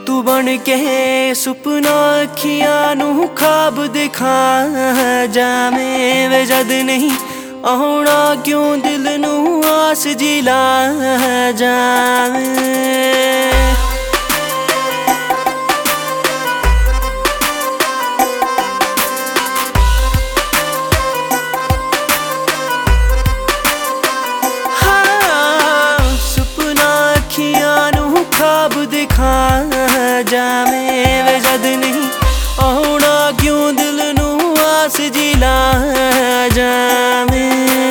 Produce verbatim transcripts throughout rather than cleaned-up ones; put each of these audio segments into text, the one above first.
तू बन के सुपना अखियां नू ख्वाब दिखा जावे वे जद नहीं आउणा क्यों दिल नू आस जिला जावे। ख्वाब दिखा जावे वे जद नहीं आउणा क्यों दिल नू आस जिला जावे।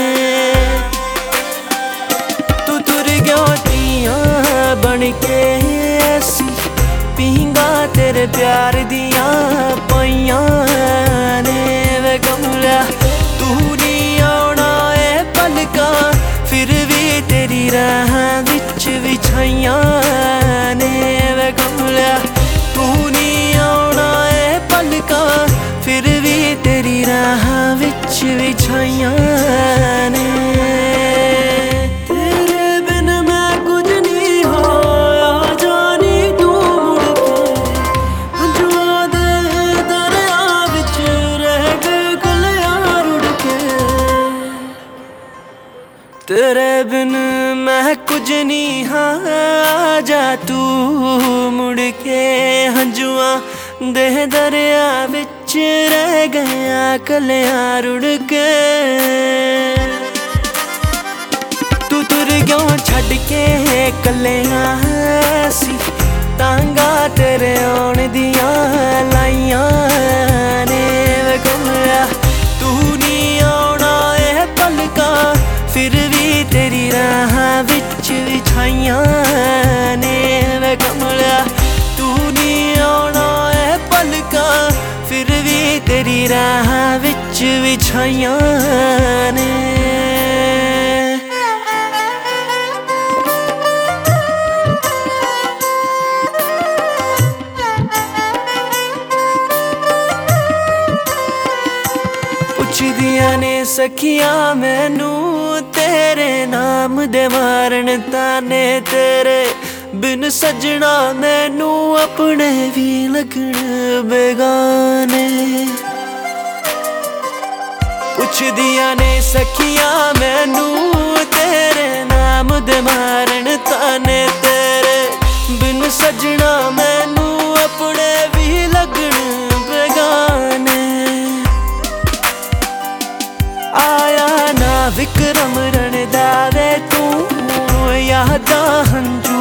तू तुर गया तियां बन के ऐसी पींगा तेरे प्यार दियां पाइयां ने वे कमला तू नहीं आउणा ए पलका फिर भी तेरी राह विच विछाइयां ने वे कमला तू नहीं आउणा ए पलका फिर भी तेरी राह विच विछाइयां ने। तेरे बिन मैं कुछ नहीं होया जानी तू मुड़ के हंजुआं दे दरिया विच रह गए कलियां रुड़ के। तेरे बिन मैं कुछ नहीं हाँ जा तू मुड़ के हंजुआं दे दरिया विच रह गया कलियां रुड़ के। तू तुर क्यों छड़ के कलियां सी तांगा तेरे आउण दियां लाइयां ने वे कमला तू नहीं आउणा ए पलका फिर भी तेरी राह विच विछाइयां ने वे कमला तू नहीं आउणा ए पलका फिर भी तेरी राह विच विछाइयां ने। पुछदियां ने सखियां मैनू तेरे नाम दे मारन ताने तेरे बिन सजना मैनू अपने भी लगन बेगाने। पुछदियां ने सखियां मैनू तेरे नाम दे मारन ताने तेरे बिन सजना मैनू अपने भी लगन बेगाने। आया ना विक्रम रण दा वे तू यादां हंजू